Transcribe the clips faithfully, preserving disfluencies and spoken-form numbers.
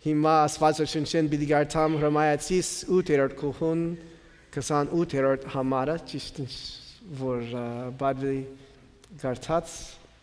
Հիմա Աստվածաշնչեն պիտի գարտամ Հռոմայացիս ութերորդ գլխուն քսանութերորդ համարը, ճիշտ ինչ որ բادلی գարտած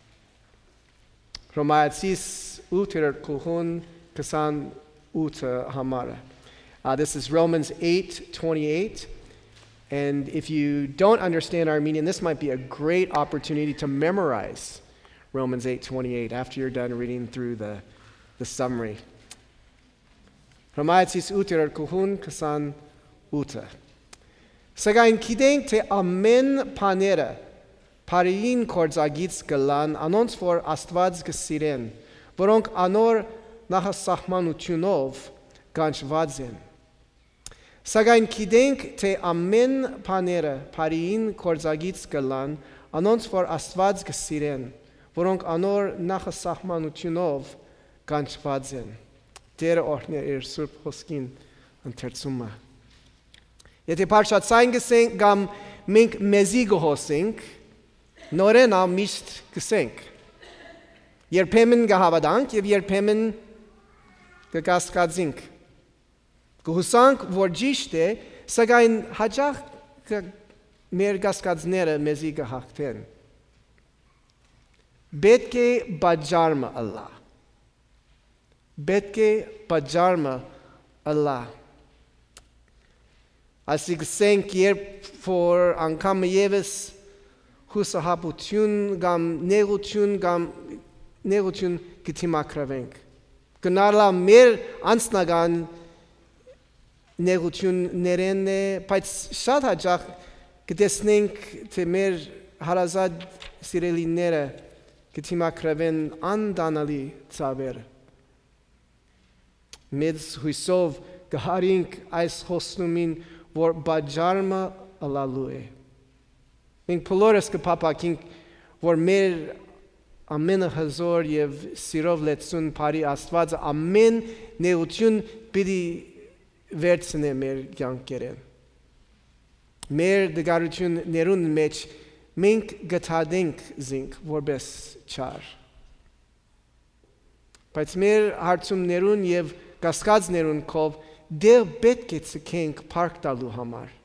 Հռոմայացիս ութերորդ գլխուն քսանութ համարը. Uh, this is Romans eight twenty-eight. And if you don't understand Armenian, this might be a great opportunity to memorize Romans eight twenty-eight after you're done reading through the, the summary. Հռոմայացիս ութերորդ գլխուն քսանութը. Սակայն գիտենք, թե ամեն բաները բարիին կործագից կլան, անոնց որ Աստված կսիրեն, որոնք անոր նախասահմանությունով կանչված են. Սակայն գիտենք, թե ամեն բաները բարիին կործագից կլան, անոնց որ Աստված կսիրեն, որոնք անոր նախասահմանությունով կանչված են. Տերը օրհնի իր սուրբ խոսքին ընթերցումը. Եթե փարշացային գսենք կամ մենք մեզի գոհոսենք, նորեն ամիշտ գսենք. Երբեմն կհավատանք և երբեմն կկասկածենք. Կհուսանք, որ ճիշտ է, սակայն հաճախ մեր կասկածները մեզի կհաղթեն. Պետք է պատժարմը ըլլա. Պետք է պատժարմը ըլլա. Այսի գսենք, երբ որ անգամ ևս հուսահատություն կամ նեղություն կամ նեղություն կդիմակրվենք. Կնալա մեր անձնական նեղություններն է, բայց շատ հաճախ կտեսնենք, թե մեր հարազատ սիրելիները կդիմակրվեն անդանալի ցավերը. Մեծ հույսով կհարինք այս խոստումին, որ պատժարմը ըլլալու է. Մենք բոլորս կփափակենք, որ մեր ամենահզոր եւ սիրով լեցուն բարի Աստվածը ամեն նեղություն պիտի վերցնե մեր կյանքերեն. Մեր դժվարություններուն մեջ մենք գտադենք զինք որպես չար. Բայց մեր հարցումներուն եւ կասկածներուն կով դեռ պետք է ցկենք փառք տալու համար.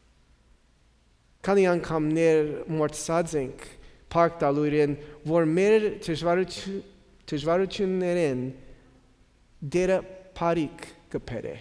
Քանի անգամներ մոռացած ենք փառք տալու իրեն, որ մեր դժվարություններեն դերը բարիք կբերե.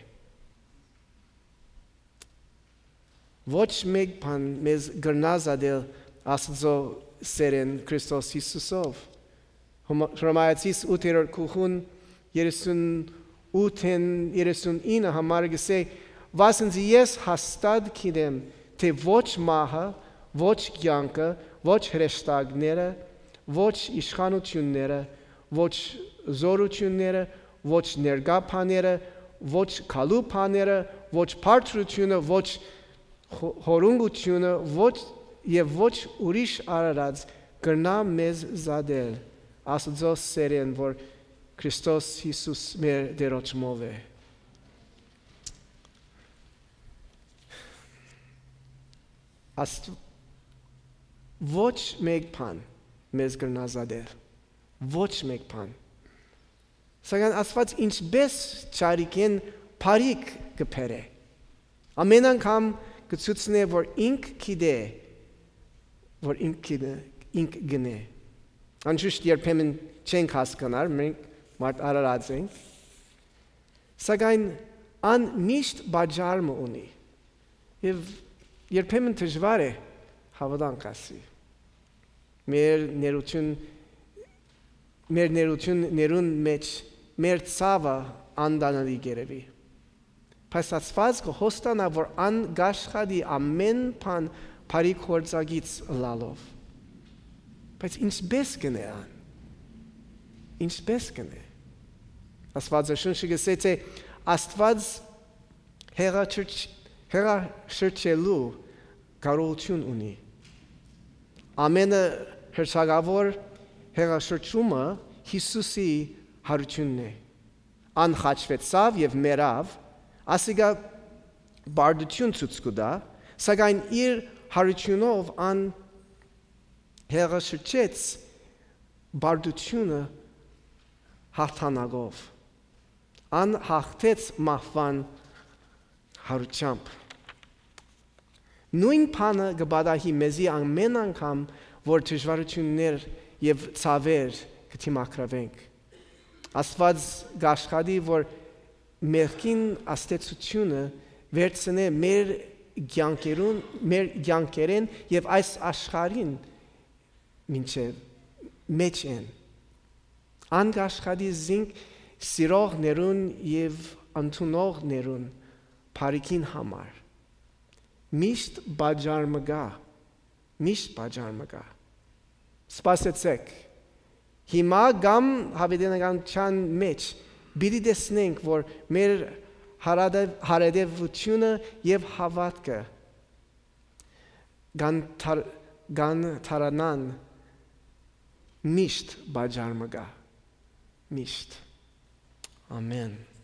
Ոչ մեկ բան մեզ գրնազադել Աստծո սերն Քրիստոս Հիսուսով. Հռոմայացիս ութերորդ գլխուն երեսունութ երեսունինը համարը գսե, վասնզի ես հաստատ գիտեմ, թե ոչ մահը, ոչ կյանքը, ոչ հրեշտակները, ոչ իշխանությունները, ոչ զորությունները, ոչ ներկա բաները, ոչ գալու բաները, ոչ բարձրությունը, ոչ հորունգությունը, ոչ եւ ոչ ուրիշ արարած կրնա մեզ զադել Աստծո սերն, որ Քրիստոս Հիսուս մեր դերոճմով է. Աստված ոչ մեկ բան մեզ կրնա զադել. Ոչ մեկ բան. Սակայն Աստված ինչպես չարիքեն բարիք կբերե. Ամեն անգամ կցուցնե, որ ինք գիտե, որ ինք գիտե, ինք գնե. Անշուշտ երբեմն չենք հասկանար, մենք մարդ արարած ենք. Սակայն ան միշտ պատժարմը ունի. Եվ երբեմն դժվար է հավատանք ասի. Մեր ներություն մեր ներություններուն մեջ մեր ցավը անդանալի գերեվի. Բայց Աստված կհոստանա, որ ան գաշխադի ամեն բան բարի կործագից լալով. Բայց ինչպես կնե ան? Ինչպես կնե? Աստվածաշունչը գսե, թե Աստված հեղաշրջելու կարողություն ունի. Ամենը հրաշագավոր հեղաշրջումը Հիսուսի հարությունն է. Ան խաչվեցավ եւ մեռավ, ասիկա բարդություն ցույց կտա, սակայն իր հարությունով ան հեղաշրջեց բարդությունը հաղթանակով. Ան հաղթեց մահվան հարությամբ։ Նույն բանը կբադահի մեզի ամեն անգամ, որ դժվարություններ եւ ցավեր կդիմակրավենք։ Աստված գաշխատի, որ մեղքին աստեցությունը վերցնե մեր կյանքերուն, մեր կյանքերեն եւ այս աշխարհին մինչեւ մեջ են։ Ան գաշխատի զինք սիրողներուն եւ ընդունողներուն բարիքին համար։ Միշտ բաժար մգա, միշտ բաժար մգա։ Սպասեցեք։ Հիմա գամ հավիտենականության մեջ բիդի տեսնենք, որ մեր հարադևությունը եւ հավատքը գան թարանան միշտ բաժար մգա, միշտ։ Amen.